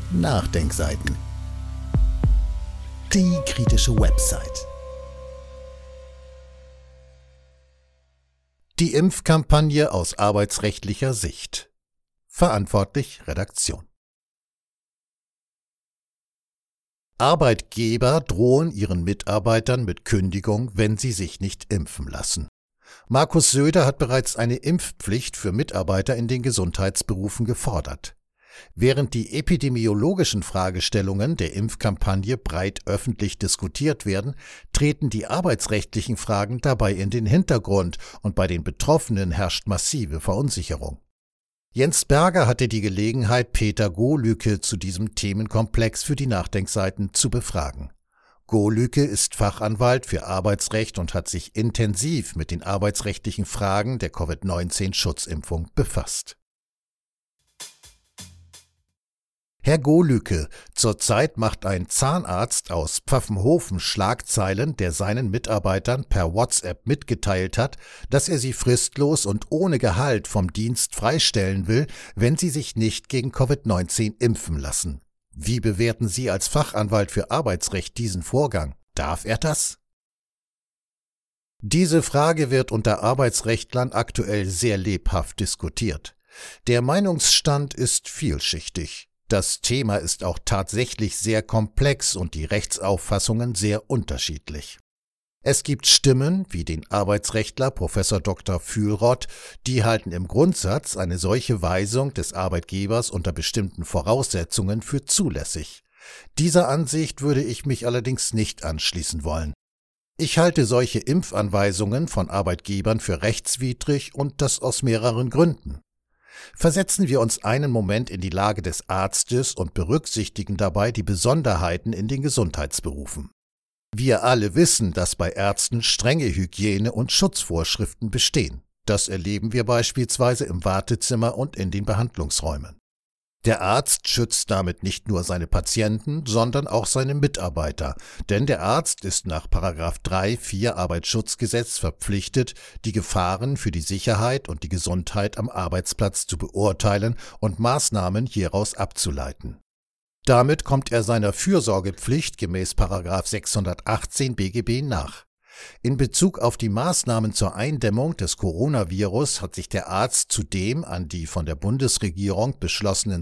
Nachdenkseiten. Die kritische Website. Die Impfkampagne aus arbeitsrechtlicher Sicht. Verantwortlich Redaktion. Arbeitgeber drohen ihren Mitarbeitern mit Kündigung, wenn sie sich nicht impfen lassen. Markus Söder hat bereits eine Impfpflicht für Mitarbeiter in den Gesundheitsberufen gefordert. Während die epidemiologischen Fragestellungen der Impfkampagne breit öffentlich diskutiert werden, treten die arbeitsrechtlichen Fragen dabei in den Hintergrund und bei den Betroffenen herrscht massive Verunsicherung. Jens Berger hatte die Gelegenheit, Peter Gohlücke zu diesem Themenkomplex für die Nachdenkseiten zu befragen. Gohlücke ist Fachanwalt für Arbeitsrecht und hat sich intensiv mit den arbeitsrechtlichen Fragen der Covid-19-Schutzimpfung befasst. Herr Gohlücke, zurzeit macht ein Zahnarzt aus Pfaffenhofen Schlagzeilen, der seinen Mitarbeitern per WhatsApp mitgeteilt hat, dass er sie fristlos und ohne Gehalt vom Dienst freistellen will, wenn sie sich nicht gegen Covid-19 impfen lassen. Wie bewerten Sie als Fachanwalt für Arbeitsrecht diesen Vorgang? Darf er das? Diese Frage wird unter Arbeitsrechtlern aktuell sehr lebhaft diskutiert. Der Meinungsstand ist vielschichtig. Das Thema ist auch tatsächlich sehr komplex und die Rechtsauffassungen sehr unterschiedlich. Es gibt Stimmen, wie den Arbeitsrechtler Prof. Dr. Fühlrott, die halten im Grundsatz eine solche Weisung des Arbeitgebers unter bestimmten Voraussetzungen für zulässig. Dieser Ansicht würde ich mich allerdings nicht anschließen wollen. Ich halte solche Impfanweisungen von Arbeitgebern für rechtswidrig und das aus mehreren Gründen. Versetzen wir uns einen Moment in die Lage des Arztes und berücksichtigen dabei die Besonderheiten in den Gesundheitsberufen. Wir alle wissen, dass bei Ärzten strenge Hygiene- und Schutzvorschriften bestehen. Das erleben wir beispielsweise im Wartezimmer und in den Behandlungsräumen. Der Arzt schützt damit nicht nur seine Patienten, sondern auch seine Mitarbeiter, denn der Arzt ist nach § 3-4 Arbeitsschutzgesetz verpflichtet, die Gefahren für die Sicherheit und die Gesundheit am Arbeitsplatz zu beurteilen und Maßnahmen hieraus abzuleiten. Damit kommt er seiner Fürsorgepflicht gemäß § 618 BGB nach. In Bezug auf die Maßnahmen zur Eindämmung des Coronavirus hat sich der Arzt zudem an die von der Bundesregierung beschlossenen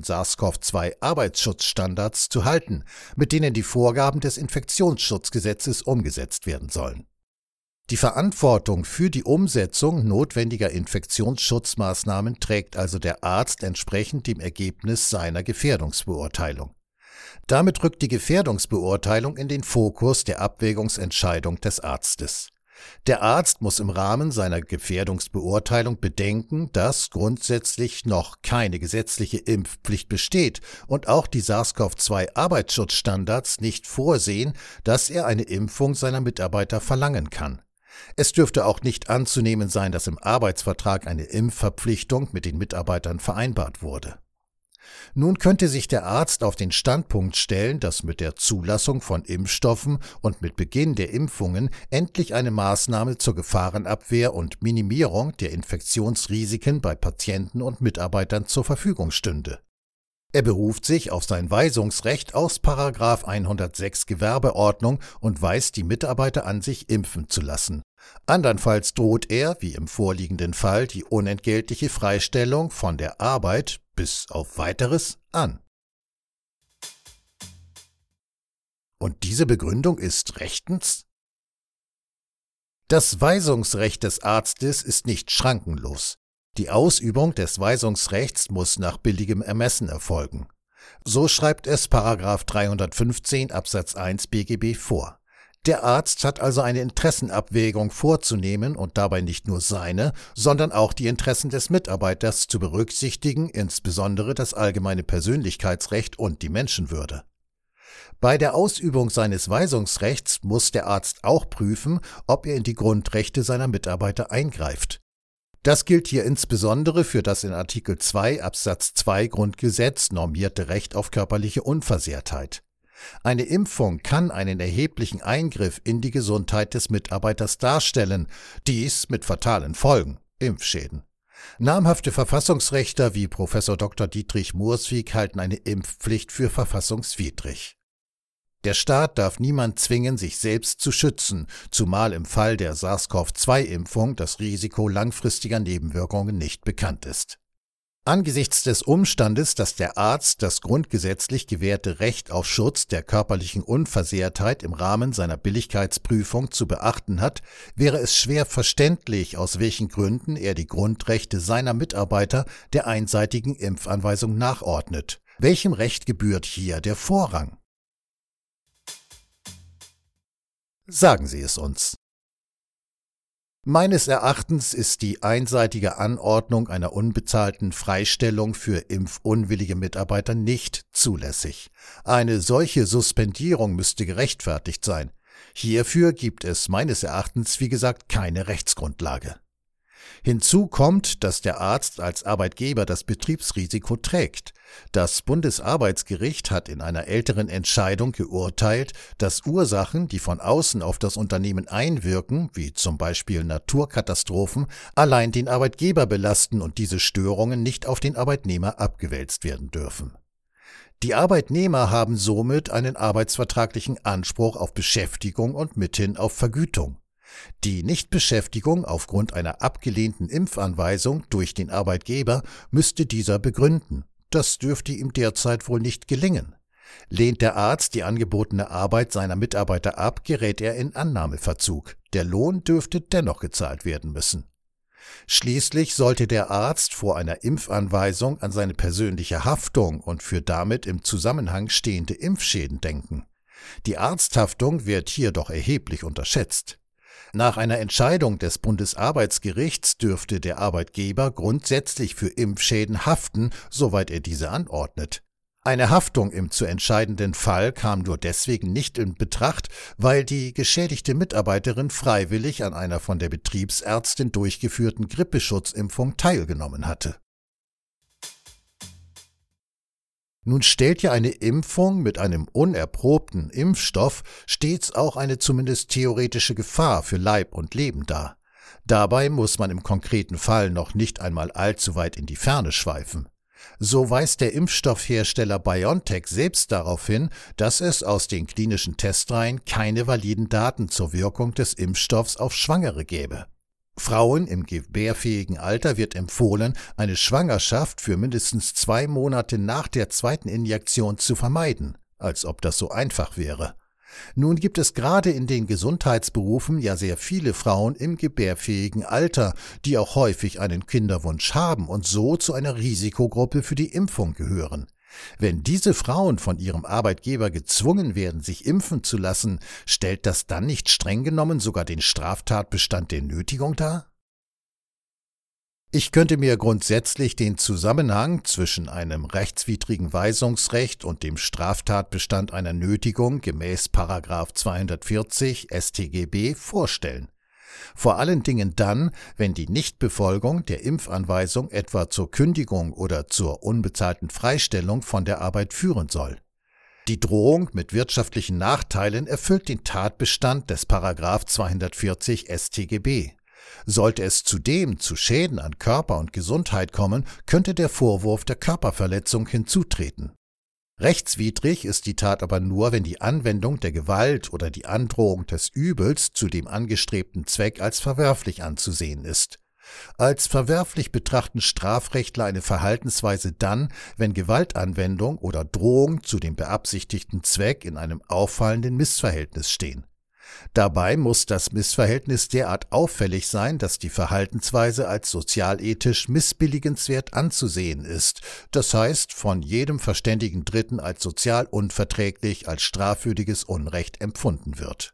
SARS-CoV-2-Arbeitsschutzstandards zu halten, mit denen die Vorgaben des Infektionsschutzgesetzes umgesetzt werden sollen. Die Verantwortung für die Umsetzung notwendiger Infektionsschutzmaßnahmen trägt also der Arzt entsprechend dem Ergebnis seiner Gefährdungsbeurteilung. Damit rückt die Gefährdungsbeurteilung in den Fokus der Abwägungsentscheidung des Arztes. Der Arzt muss im Rahmen seiner Gefährdungsbeurteilung bedenken, dass grundsätzlich noch keine gesetzliche Impfpflicht besteht und auch die SARS-CoV-2-Arbeitsschutzstandards nicht vorsehen, dass er eine Impfung seiner Mitarbeiter verlangen kann. Es dürfte auch nicht anzunehmen sein, dass im Arbeitsvertrag eine Impfverpflichtung mit den Mitarbeitern vereinbart wurde. Nun könnte sich der Arzt auf den Standpunkt stellen, dass mit der Zulassung von Impfstoffen und mit Beginn der Impfungen endlich eine Maßnahme zur Gefahrenabwehr und Minimierung der Infektionsrisiken bei Patienten und Mitarbeitern zur Verfügung stünde. Er beruft sich auf sein Weisungsrecht aus § 106 Gewerbeordnung und weist die Mitarbeiter an, sich impfen zu lassen. Andernfalls droht er, wie im vorliegenden Fall, die unentgeltliche Freistellung von der Arbeit bis auf Weiteres an. Und diese Begründung ist rechtens? Das Weisungsrecht des Arztes ist nicht schrankenlos. Die Ausübung des Weisungsrechts muss nach billigem Ermessen erfolgen. So schreibt es § 315 Absatz 1 BGB vor. Der Arzt hat also eine Interessenabwägung vorzunehmen und dabei nicht nur seine, sondern auch die Interessen des Mitarbeiters zu berücksichtigen, insbesondere das allgemeine Persönlichkeitsrecht und die Menschenwürde. Bei der Ausübung seines Weisungsrechts muss der Arzt auch prüfen, ob er in die Grundrechte seiner Mitarbeiter eingreift. Das gilt hier insbesondere für das in Artikel 2 Absatz 2 Grundgesetz normierte Recht auf körperliche Unversehrtheit. Eine Impfung kann einen erheblichen Eingriff in die Gesundheit des Mitarbeiters darstellen, dies mit fatalen Folgen, Impfschäden. Namhafte Verfassungsrechtler wie Professor Dr. Dietrich Murswig halten eine Impfpflicht für verfassungswidrig. Der Staat darf niemand zwingen, sich selbst zu schützen, zumal im Fall der SARS-CoV-2-Impfung das Risiko langfristiger Nebenwirkungen nicht bekannt ist. Angesichts des Umstandes, dass der Arzt das grundgesetzlich gewährte Recht auf Schutz der körperlichen Unversehrtheit im Rahmen seiner Billigkeitsprüfung zu beachten hat, wäre es schwer verständlich, aus welchen Gründen er die Grundrechte seiner Mitarbeiter der einseitigen Impfanweisung nachordnet. Welchem Recht gebührt hier der Vorrang? Sagen Sie es uns. Meines Erachtens ist die einseitige Anordnung einer unbezahlten Freistellung für impfunwillige Mitarbeiter nicht zulässig. Eine solche Suspendierung müsste gerechtfertigt sein. Hierfür gibt es meines Erachtens, wie gesagt, keine Rechtsgrundlage. Hinzu kommt, dass der Arzt als Arbeitgeber das Betriebsrisiko trägt. Das Bundesarbeitsgericht hat in einer älteren Entscheidung geurteilt, dass Ursachen, die von außen auf das Unternehmen einwirken, wie zum Beispiel Naturkatastrophen, allein den Arbeitgeber belasten und diese Störungen nicht auf den Arbeitnehmer abgewälzt werden dürfen. Die Arbeitnehmer haben somit einen arbeitsvertraglichen Anspruch auf Beschäftigung und mithin auf Vergütung. Die Nichtbeschäftigung aufgrund einer abgelehnten Impfanweisung durch den Arbeitgeber müsste dieser begründen. Das dürfte ihm derzeit wohl nicht gelingen. Lehnt der Arzt die angebotene Arbeit seiner Mitarbeiter ab, gerät er in Annahmeverzug. Der Lohn dürfte dennoch gezahlt werden müssen. Schließlich sollte der Arzt vor einer Impfanweisung an seine persönliche Haftung und für damit im Zusammenhang stehende Impfschäden denken. Die Arzthaftung wird hier doch erheblich unterschätzt. Nach einer Entscheidung des Bundesarbeitsgerichts dürfte der Arbeitgeber grundsätzlich für Impfschäden haften, soweit er diese anordnet. Eine Haftung im zu entscheidenden Fall kam nur deswegen nicht in Betracht, weil die geschädigte Mitarbeiterin freiwillig an einer von der Betriebsärztin durchgeführten Grippeschutzimpfung teilgenommen hatte. Nun stellt ja eine Impfung mit einem unerprobten Impfstoff stets auch eine zumindest theoretische Gefahr für Leib und Leben dar. Dabei muss man im konkreten Fall noch nicht einmal allzu weit in die Ferne schweifen. So weist der Impfstoffhersteller BioNTech selbst darauf hin, dass es aus den klinischen Testreihen keine validen Daten zur Wirkung des Impfstoffs auf Schwangere gäbe. Frauen im gebärfähigen Alter wird empfohlen, eine Schwangerschaft für mindestens 2 Monate nach der zweiten Injektion zu vermeiden, als ob das so einfach wäre. Nun gibt es gerade in den Gesundheitsberufen ja sehr viele Frauen im gebärfähigen Alter, die auch häufig einen Kinderwunsch haben und so zu einer Risikogruppe für die Impfung gehören. Wenn diese Frauen von ihrem Arbeitgeber gezwungen werden, sich impfen zu lassen, stellt das dann nicht streng genommen sogar den Straftatbestand der Nötigung dar? Ich könnte mir grundsätzlich den Zusammenhang zwischen einem rechtswidrigen Weisungsrecht und dem Straftatbestand einer Nötigung gemäß § 240 StGB vorstellen. Vor allen Dingen dann, wenn die Nichtbefolgung der Impfanweisung etwa zur Kündigung oder zur unbezahlten Freistellung von der Arbeit führen soll. Die Drohung mit wirtschaftlichen Nachteilen erfüllt den Tatbestand des § 240 StGB. Sollte es zudem zu Schäden an Körper und Gesundheit kommen, könnte der Vorwurf der Körperverletzung hinzutreten. Rechtswidrig ist die Tat aber nur, wenn die Anwendung der Gewalt oder die Androhung des Übels zu dem angestrebten Zweck als verwerflich anzusehen ist. Als verwerflich betrachten Strafrechtler eine Verhaltensweise dann, wenn Gewaltanwendung oder Drohung zu dem beabsichtigten Zweck in einem auffallenden Missverhältnis stehen. Dabei muss das Missverhältnis derart auffällig sein, dass die Verhaltensweise als sozialethisch missbilligenswert anzusehen ist, das heißt von jedem verständigen Dritten als sozial unverträglich, als strafwürdiges Unrecht empfunden wird.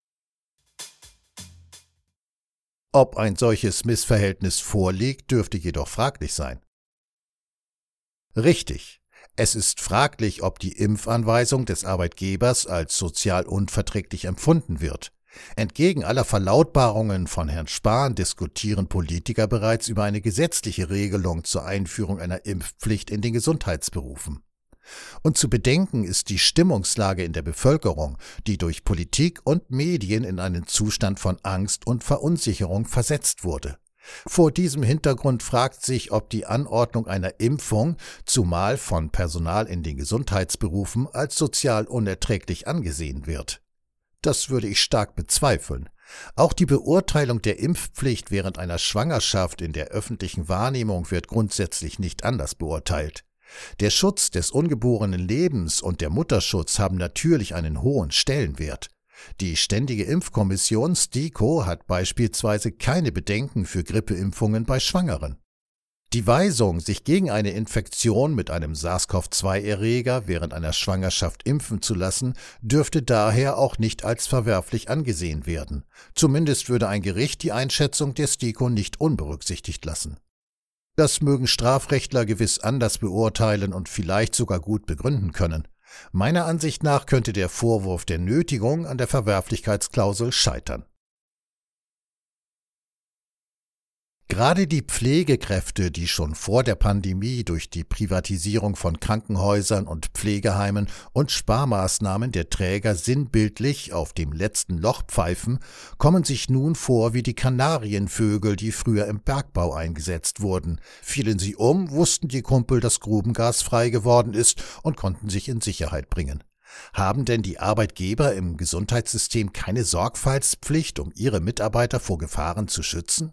Ob ein solches Missverhältnis vorliegt, dürfte jedoch fraglich sein. Richtig. Es ist fraglich, ob die Impfanweisung des Arbeitgebers als sozial unverträglich empfunden wird. Entgegen aller Verlautbarungen von Herrn Spahn diskutieren Politiker bereits über eine gesetzliche Regelung zur Einführung einer Impfpflicht in den Gesundheitsberufen. Und zu bedenken ist die Stimmungslage in der Bevölkerung, die durch Politik und Medien in einen Zustand von Angst und Verunsicherung versetzt wurde. Vor diesem Hintergrund fragt sich, ob die Anordnung einer Impfung, zumal von Personal in den Gesundheitsberufen, als sozial unerträglich angesehen wird. Das würde ich stark bezweifeln. Auch die Beurteilung der Impfpflicht während einer Schwangerschaft in der öffentlichen Wahrnehmung wird grundsätzlich nicht anders beurteilt. Der Schutz des ungeborenen Lebens und der Mutterschutz haben natürlich einen hohen Stellenwert. Die Ständige Impfkommission STIKO hat beispielsweise keine Bedenken für Grippeimpfungen bei Schwangeren. Die Weisung, sich gegen eine Infektion mit einem SARS-CoV-2-Erreger während einer Schwangerschaft impfen zu lassen, dürfte daher auch nicht als verwerflich angesehen werden. Zumindest würde ein Gericht die Einschätzung der STIKO nicht unberücksichtigt lassen. Das mögen Strafrechtler gewiss anders beurteilen und vielleicht sogar gut begründen können. Meiner Ansicht nach könnte der Vorwurf der Nötigung an der Verwerflichkeitsklausel scheitern. Gerade die Pflegekräfte, die schon vor der Pandemie durch die Privatisierung von Krankenhäusern und Pflegeheimen und Sparmaßnahmen der Träger sinnbildlich auf dem letzten Loch pfeifen, kommen sich nun vor wie die Kanarienvögel, die früher im Bergbau eingesetzt wurden. Fielen sie um, wussten die Kumpel, dass Grubengas frei geworden ist und konnten sich in Sicherheit bringen. Haben denn die Arbeitgeber im Gesundheitssystem keine Sorgfaltspflicht, um ihre Mitarbeiter vor Gefahren zu schützen?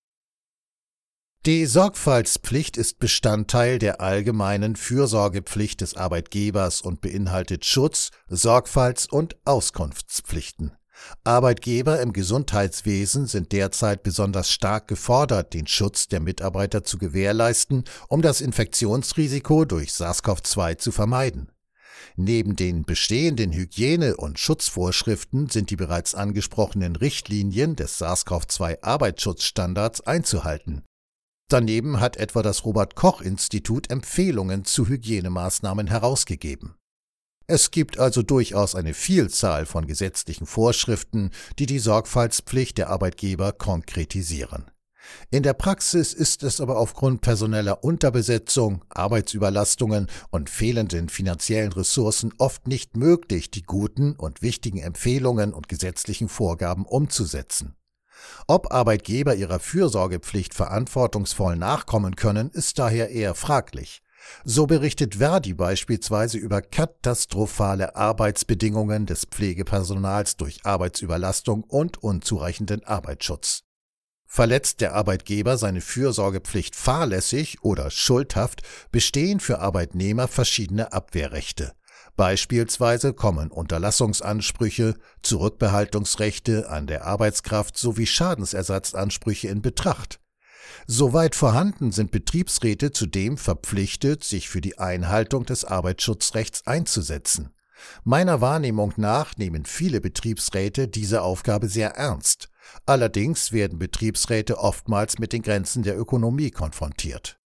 Die Sorgfaltspflicht ist Bestandteil der allgemeinen Fürsorgepflicht des Arbeitgebers und beinhaltet Schutz-, Sorgfalts- und Auskunftspflichten. Arbeitgeber im Gesundheitswesen sind derzeit besonders stark gefordert, den Schutz der Mitarbeiter zu gewährleisten, um das Infektionsrisiko durch SARS-CoV-2 zu vermeiden. Neben den bestehenden Hygiene- und Schutzvorschriften sind die bereits angesprochenen Richtlinien des SARS-CoV-2-Arbeitsschutzstandards einzuhalten. Daneben hat etwa das Robert-Koch-Institut Empfehlungen zu Hygienemaßnahmen herausgegeben. Es gibt also durchaus eine Vielzahl von gesetzlichen Vorschriften, die die Sorgfaltspflicht der Arbeitgeber konkretisieren. In der Praxis ist es aber aufgrund personeller Unterbesetzung, Arbeitsüberlastungen und fehlenden finanziellen Ressourcen oft nicht möglich, die guten und wichtigen Empfehlungen und gesetzlichen Vorgaben umzusetzen. Ob Arbeitgeber ihrer Fürsorgepflicht verantwortungsvoll nachkommen können, ist daher eher fraglich. So berichtet Verdi beispielsweise über katastrophale Arbeitsbedingungen des Pflegepersonals durch Arbeitsüberlastung und unzureichenden Arbeitsschutz. Verletzt der Arbeitgeber seine Fürsorgepflicht fahrlässig oder schuldhaft, bestehen für Arbeitnehmer verschiedene Abwehrrechte. Beispielsweise kommen Unterlassungsansprüche, Zurückbehaltungsrechte an der Arbeitskraft sowie Schadensersatzansprüche in Betracht. Soweit vorhanden sind Betriebsräte zudem verpflichtet, sich für die Einhaltung des Arbeitsschutzrechts einzusetzen. Meiner Wahrnehmung nach nehmen viele Betriebsräte diese Aufgabe sehr ernst. Allerdings werden Betriebsräte oftmals mit den Grenzen der Ökonomie konfrontiert.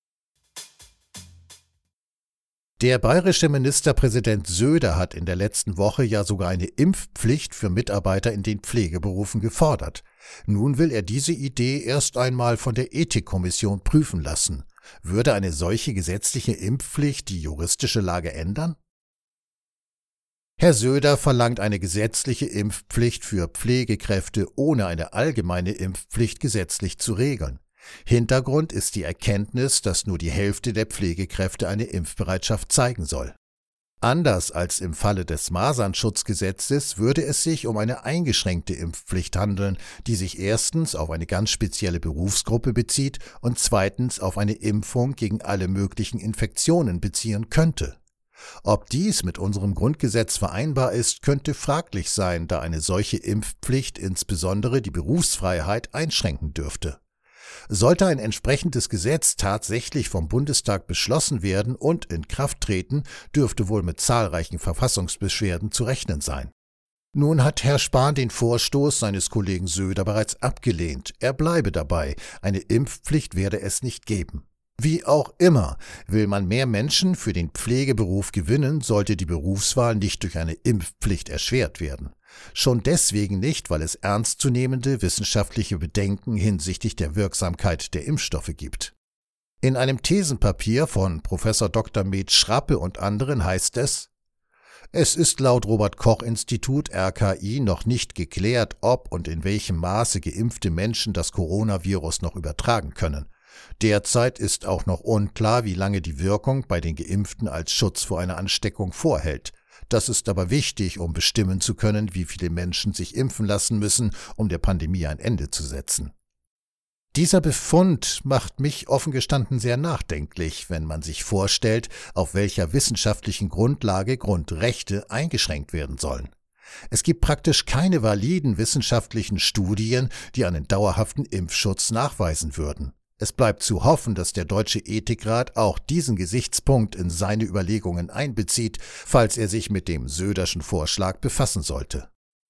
Der bayerische Ministerpräsident Söder hat in der letzten Woche ja sogar eine Impfpflicht für Mitarbeiter in den Pflegeberufen gefordert. Nun will er diese Idee erst einmal von der Ethikkommission prüfen lassen. Würde eine solche gesetzliche Impfpflicht die juristische Lage ändern? Herr Söder verlangt eine gesetzliche Impfpflicht für Pflegekräfte, ohne eine allgemeine Impfpflicht gesetzlich zu regeln. Hintergrund ist die Erkenntnis, dass nur die Hälfte der Pflegekräfte eine Impfbereitschaft zeigen soll. Anders als im Falle des Masernschutzgesetzes würde es sich um eine eingeschränkte Impfpflicht handeln, die sich erstens auf eine ganz spezielle Berufsgruppe bezieht und zweitens auf eine Impfung gegen alle möglichen Infektionen beziehen könnte. Ob dies mit unserem Grundgesetz vereinbar ist, könnte fraglich sein, da eine solche Impfpflicht insbesondere die Berufsfreiheit einschränken dürfte. Sollte ein entsprechendes Gesetz tatsächlich vom Bundestag beschlossen werden und in Kraft treten, dürfte wohl mit zahlreichen Verfassungsbeschwerden zu rechnen sein. Nun hat Herr Spahn den Vorstoß seines Kollegen Söder bereits abgelehnt. Er bleibe dabei, eine Impfpflicht werde es nicht geben. Wie auch immer, will man mehr Menschen für den Pflegeberuf gewinnen, sollte die Berufswahl nicht durch eine Impfpflicht erschwert werden. Schon deswegen nicht, weil es ernstzunehmende wissenschaftliche Bedenken hinsichtlich der Wirksamkeit der Impfstoffe gibt. In einem Thesenpapier von Prof. Dr. Med Schrappe und anderen heißt es: Es ist laut Robert-Koch-Institut RKI noch nicht geklärt, ob und in welchem Maße geimpfte Menschen das Coronavirus noch übertragen können. Derzeit ist auch noch unklar, wie lange die Wirkung bei den Geimpften als Schutz vor einer Ansteckung vorhält. Das ist aber wichtig, um bestimmen zu können, wie viele Menschen sich impfen lassen müssen, um der Pandemie ein Ende zu setzen. Dieser Befund macht mich offen gestanden sehr nachdenklich, wenn man sich vorstellt, auf welcher wissenschaftlichen Grundlage Grundrechte eingeschränkt werden sollen. Es gibt praktisch keine validen wissenschaftlichen Studien, die einen dauerhaften Impfschutz nachweisen würden. Es bleibt zu hoffen, dass der Deutsche Ethikrat auch diesen Gesichtspunkt in seine Überlegungen einbezieht, falls er sich mit dem Söderschen Vorschlag befassen sollte.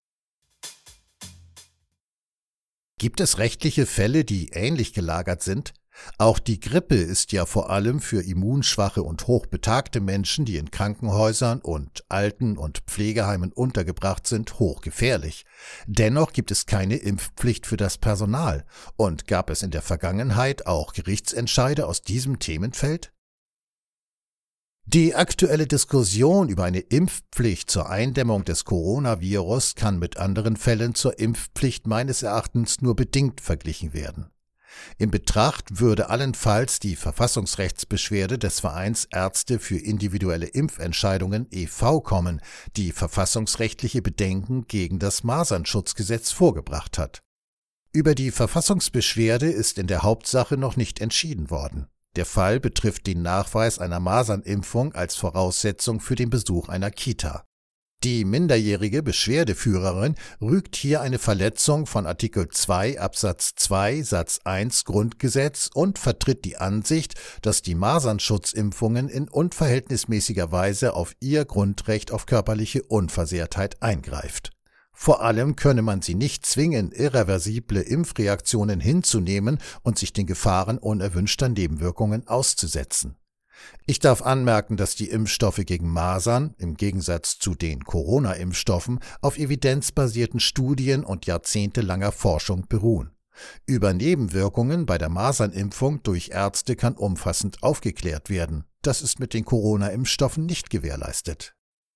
Gibt es rechtliche Fälle, die ähnlich gelagert sind? Auch die Grippe ist ja vor allem für immunschwache und hochbetagte Menschen, die in Krankenhäusern und Alten- und Pflegeheimen untergebracht sind, hochgefährlich. Dennoch gibt es keine Impfpflicht für das Personal. Und gab es in der Vergangenheit auch Gerichtsentscheide aus diesem Themenfeld? Die aktuelle Diskussion über eine Impfpflicht zur Eindämmung des Coronavirus kann mit anderen Fällen zur Impfpflicht meines Erachtens nur bedingt verglichen werden. In Betracht würde allenfalls die Verfassungsrechtsbeschwerde des Vereins Ärzte für individuelle Impfentscheidungen e.V. kommen, die verfassungsrechtliche Bedenken gegen das Masernschutzgesetz vorgebracht hat. Über die Verfassungsbeschwerde ist in der Hauptsache noch nicht entschieden worden. Der Fall betrifft den Nachweis einer Masernimpfung als Voraussetzung für den Besuch einer Kita. Die minderjährige Beschwerdeführerin rügt hier eine Verletzung von Artikel 2 Absatz 2 Satz 1 Grundgesetz und vertritt die Ansicht, dass die Masernschutzimpfungen in unverhältnismäßiger Weise auf ihr Grundrecht auf körperliche Unversehrtheit eingreift. Vor allem könne man sie nicht zwingen, irreversible Impfreaktionen hinzunehmen und sich den Gefahren unerwünschter Nebenwirkungen auszusetzen. Ich darf anmerken, dass die Impfstoffe gegen Masern, im Gegensatz zu den Corona-Impfstoffen, auf evidenzbasierten Studien und jahrzehntelanger Forschung beruhen. Über Nebenwirkungen bei der Masernimpfung durch Ärzte kann umfassend aufgeklärt werden. Das ist mit den Corona-Impfstoffen nicht gewährleistet.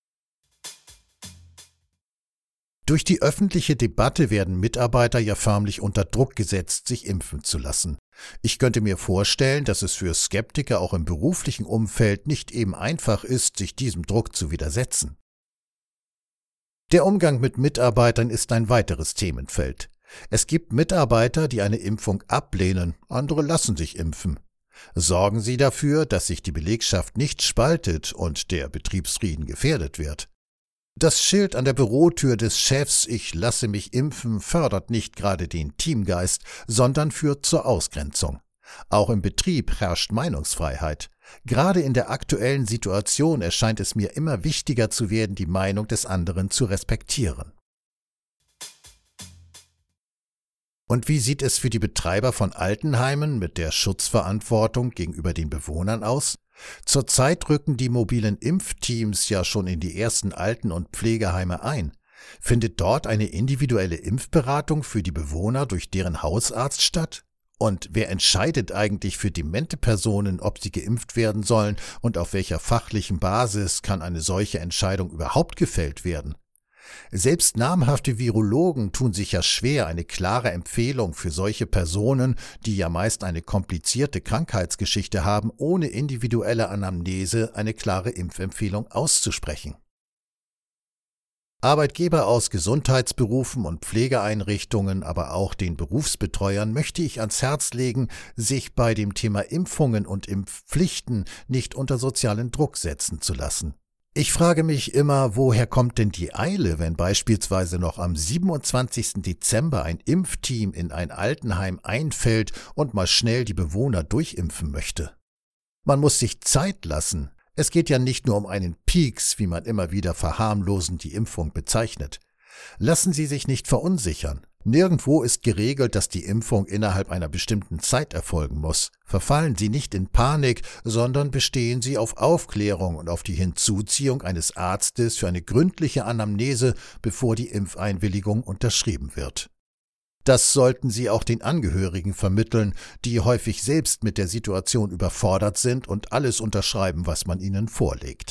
Durch die öffentliche Debatte werden Mitarbeiter ja förmlich unter Druck gesetzt, sich impfen zu lassen. Ich könnte mir vorstellen, dass es für Skeptiker auch im beruflichen Umfeld nicht eben einfach ist, sich diesem Druck zu widersetzen. Der Umgang mit Mitarbeitern ist ein weiteres Themenfeld. Es gibt Mitarbeiter, die eine Impfung ablehnen, andere lassen sich impfen. Sorgen Sie dafür, dass sich die Belegschaft nicht spaltet und der Betriebsfrieden gefährdet wird. Das Schild an der Bürotür des Chefs „Ich lasse mich impfen" fördert nicht gerade den Teamgeist, sondern führt zur Ausgrenzung. Auch im Betrieb herrscht Meinungsfreiheit. Gerade in der aktuellen Situation erscheint es mir immer wichtiger zu werden, die Meinung des anderen zu respektieren. Und wie sieht es für die Betreiber von Altenheimen mit der Schutzverantwortung gegenüber den Bewohnern aus? Zurzeit rücken die mobilen Impfteams ja schon in die ersten Alten- und Pflegeheime ein. Findet dort eine individuelle Impfberatung für die Bewohner durch deren Hausarzt statt? Und wer entscheidet eigentlich für demente Personen, ob sie geimpft werden sollen und auf welcher fachlichen Basis kann eine solche Entscheidung überhaupt gefällt werden? Selbst namhafte Virologen tun sich ja schwer, eine klare Empfehlung für solche Personen, die ja meist eine komplizierte Krankheitsgeschichte haben, ohne individuelle Anamnese eine klare Impfempfehlung auszusprechen. Arbeitgeber aus Gesundheitsberufen und Pflegeeinrichtungen, aber auch den Berufsbetreuern möchte ich ans Herz legen, sich bei dem Thema Impfungen und Impfpflichten nicht unter sozialen Druck setzen zu lassen. Ich frage mich immer, woher kommt denn die Eile, wenn beispielsweise noch am 27. Dezember ein Impfteam in ein Altenheim einfällt und mal schnell die Bewohner durchimpfen möchte? Man muss sich Zeit lassen. Es geht ja nicht nur um einen Pieks, wie man immer wieder verharmlosend die Impfung bezeichnet. Lassen Sie sich nicht verunsichern. Nirgendwo ist geregelt, dass die Impfung innerhalb einer bestimmten Zeit erfolgen muss. Verfallen Sie nicht in Panik, sondern bestehen Sie auf Aufklärung und auf die Hinzuziehung eines Arztes für eine gründliche Anamnese, bevor die Impfeinwilligung unterschrieben wird. Das sollten Sie auch den Angehörigen vermitteln, die häufig selbst mit der Situation überfordert sind und alles unterschreiben, was man ihnen vorlegt.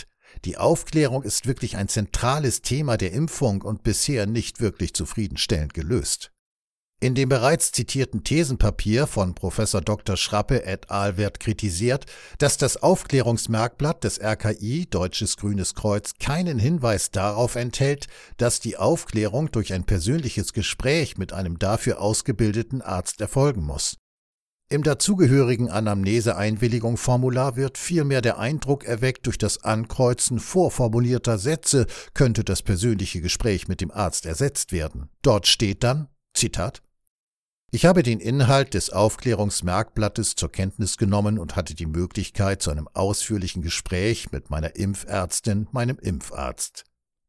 Die Aufklärung ist wirklich ein zentrales Thema der Impfung und bisher nicht wirklich zufriedenstellend gelöst. In dem bereits zitierten Thesenpapier von Prof. Dr. Schrappe et al. Wird kritisiert, dass das Aufklärungsmerkblatt des RKI Deutsches Grünes Kreuz keinen Hinweis darauf enthält, dass die Aufklärung durch ein persönliches Gespräch mit einem dafür ausgebildeten Arzt erfolgen muss. Im dazugehörigen Anamnese-Einwilligung-Formular wird vielmehr der Eindruck erweckt, durch das Ankreuzen vorformulierter Sätze könnte das persönliche Gespräch mit dem Arzt ersetzt werden. Dort steht dann, Zitat: Ich habe den Inhalt des Aufklärungsmerkblattes zur Kenntnis genommen und hatte die Möglichkeit zu einem ausführlichen Gespräch mit meiner Impfärztin, meinem Impfarzt.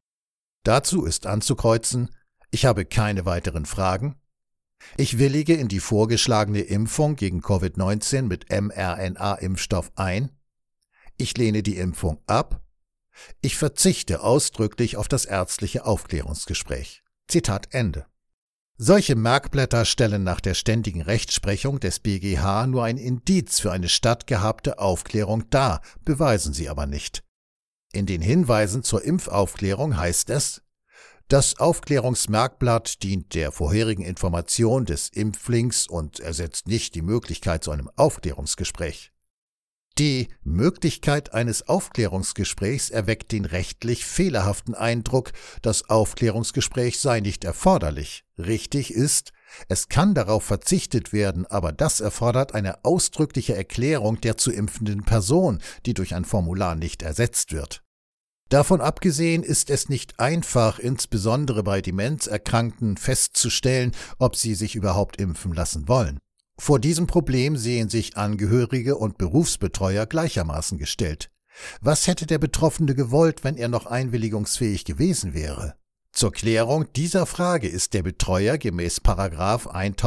Dazu ist anzukreuzen: Ich habe keine weiteren Fragen. Ich willige in die vorgeschlagene Impfung gegen Covid-19 mit mRNA-Impfstoff ein. Ich lehne die Impfung ab. Ich verzichte ausdrücklich auf das ärztliche Aufklärungsgespräch. Zitat Ende. Solche Merkblätter stellen nach der ständigen Rechtsprechung des BGH nur ein Indiz für eine stattgehabte Aufklärung dar, beweisen sie aber nicht. In den Hinweisen zur Impfaufklärung heißt es: Das Aufklärungsmerkblatt dient der vorherigen Information des Impflings und ersetzt nicht die Möglichkeit zu einem Aufklärungsgespräch. Die Möglichkeit eines Aufklärungsgesprächs erweckt den rechtlich fehlerhaften Eindruck, das Aufklärungsgespräch sei nicht erforderlich. Richtig ist, es kann darauf verzichtet werden, aber das erfordert eine ausdrückliche Erklärung der zu impfenden Person, die durch ein Formular nicht ersetzt wird. Davon abgesehen ist es nicht einfach, insbesondere bei Demenzerkrankten festzustellen, ob sie sich überhaupt impfen lassen wollen. Vor diesem Problem sehen sich Angehörige und Berufsbetreuer gleichermaßen gestellt. Was hätte der Betroffene gewollt, wenn er noch einwilligungsfähig gewesen wäre? Zur Klärung dieser Frage ist der Betreuer gemäß §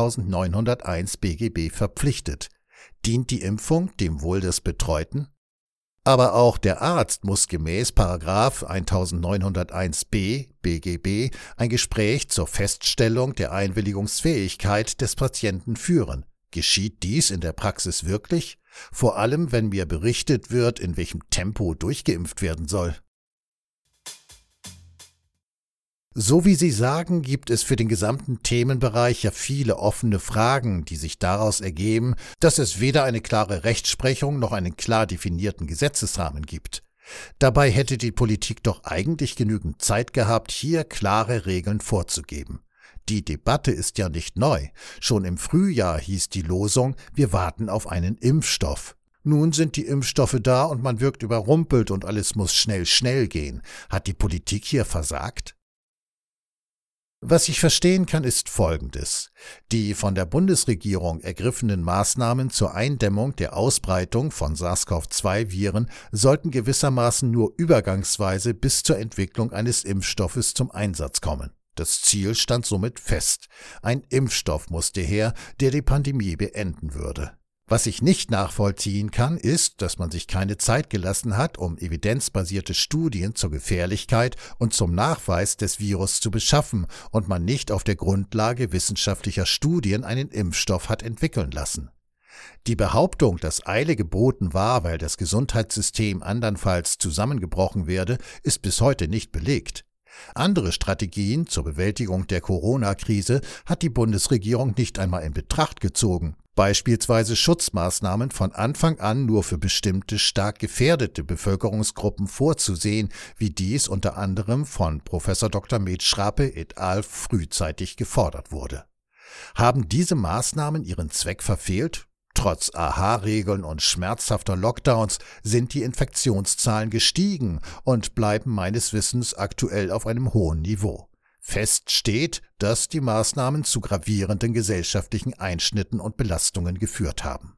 1901 BGB verpflichtet. Dient die Impfung dem Wohl des Betreuten? Aber auch der Arzt muss gemäß § 1901b BGB ein Gespräch zur Feststellung der Einwilligungsfähigkeit des Patienten führen. Geschieht dies in der Praxis wirklich? Vor allem, wenn mir berichtet wird, in welchem Tempo durchgeimpft werden soll. So wie Sie sagen, gibt es für den gesamten Themenbereich ja viele offene Fragen, die sich daraus ergeben, dass es weder eine klare Rechtsprechung noch einen klar definierten Gesetzesrahmen gibt. Dabei hätte die Politik doch eigentlich genügend Zeit gehabt, hier klare Regeln vorzugeben. Die Debatte ist ja nicht neu. Schon im Frühjahr hieß die Losung: Wir warten auf einen Impfstoff. Nun sind die Impfstoffe da und man wirkt überrumpelt und alles muss schnell gehen. Hat die Politik hier versagt? Was ich verstehen kann, ist Folgendes. Die von der Bundesregierung ergriffenen Maßnahmen zur Eindämmung der Ausbreitung von SARS-CoV-2-Viren sollten gewissermaßen nur übergangsweise bis zur Entwicklung eines Impfstoffes zum Einsatz kommen. Das Ziel stand somit fest. Ein Impfstoff musste her, der die Pandemie beenden würde. Was ich nicht nachvollziehen kann, ist, dass man sich keine Zeit gelassen hat, um evidenzbasierte Studien zur Gefährlichkeit und zum Nachweis des Virus zu beschaffen und man nicht auf der Grundlage wissenschaftlicher Studien einen Impfstoff hat entwickeln lassen. Die Behauptung, dass Eile geboten war, weil das Gesundheitssystem andernfalls zusammengebrochen werde, ist bis heute nicht belegt. Andere Strategien zur Bewältigung der Corona-Krise hat die Bundesregierung nicht einmal in Betracht gezogen. Beispielsweise Schutzmaßnahmen von Anfang an nur für bestimmte stark gefährdete Bevölkerungsgruppen vorzusehen, wie dies unter anderem von Prof. Dr. Med Schrappe et al. Frühzeitig gefordert wurde. Haben diese Maßnahmen ihren Zweck verfehlt? Trotz AHA-Regeln und schmerzhafter Lockdowns sind die Infektionszahlen gestiegen und bleiben meines Wissens aktuell auf einem hohen Niveau. Fest steht, dass die Maßnahmen zu gravierenden gesellschaftlichen Einschnitten und Belastungen geführt haben.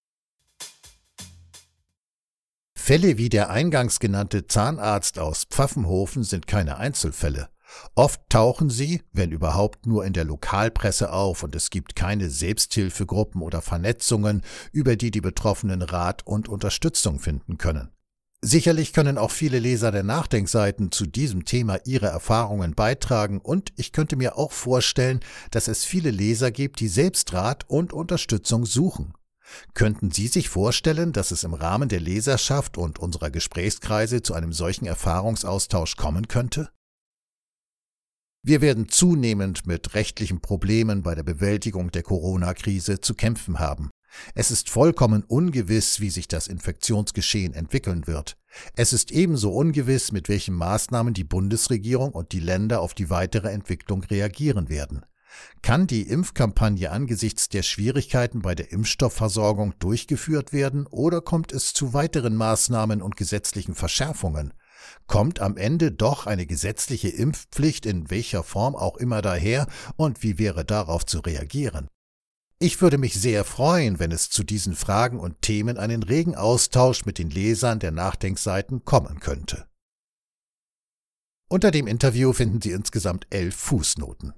Fälle wie der eingangs genannte Zahnarzt aus Pfaffenhofen sind keine Einzelfälle. Oft tauchen sie, wenn überhaupt, nur in der Lokalpresse auf und es gibt keine Selbsthilfegruppen oder Vernetzungen, über die die Betroffenen Rat und Unterstützung finden können. Sicherlich können auch viele Leser der Nachdenkseiten zu diesem Thema ihre Erfahrungen beitragen und ich könnte mir auch vorstellen, dass es viele Leser gibt, die selbst Rat und Unterstützung suchen. Könnten Sie sich vorstellen, dass es im Rahmen der Leserschaft und unserer Gesprächskreise zu einem solchen Erfahrungsaustausch kommen könnte? Wir werden zunehmend mit rechtlichen Problemen bei der Bewältigung der Corona-Krise zu kämpfen haben. Es ist vollkommen ungewiss, wie sich das Infektionsgeschehen entwickeln wird. Es ist ebenso ungewiss, mit welchen Maßnahmen die Bundesregierung und die Länder auf die weitere Entwicklung reagieren werden. Kann die Impfkampagne angesichts der Schwierigkeiten bei der Impfstoffversorgung durchgeführt werden oder kommt es zu weiteren Maßnahmen und gesetzlichen Verschärfungen? Kommt am Ende doch eine gesetzliche Impfpflicht in welcher Form auch immer daher und wie wäre darauf zu reagieren? Ich würde mich sehr freuen, wenn es zu diesen Fragen und Themen einen regen Austausch mit den Lesern der Nachdenkseiten kommen könnte. Unter dem Interview finden Sie insgesamt 11 Fußnoten.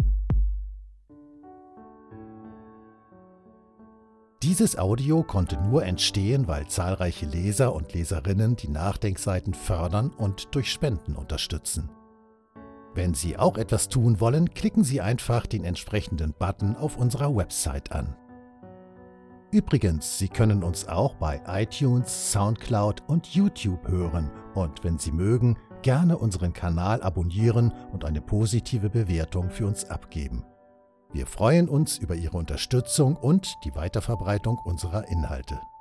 Dieses Audio konnte nur entstehen, weil zahlreiche Leser und Leserinnen die Nachdenkseiten fördern und durch Spenden unterstützen. Wenn Sie auch etwas tun wollen, klicken Sie einfach den entsprechenden Button auf unserer Website an. Übrigens, Sie können uns auch bei iTunes, Soundcloud und YouTube hören und wenn Sie mögen, gerne unseren Kanal abonnieren und eine positive Bewertung für uns abgeben. Wir freuen uns über Ihre Unterstützung und die Weiterverbreitung unserer Inhalte.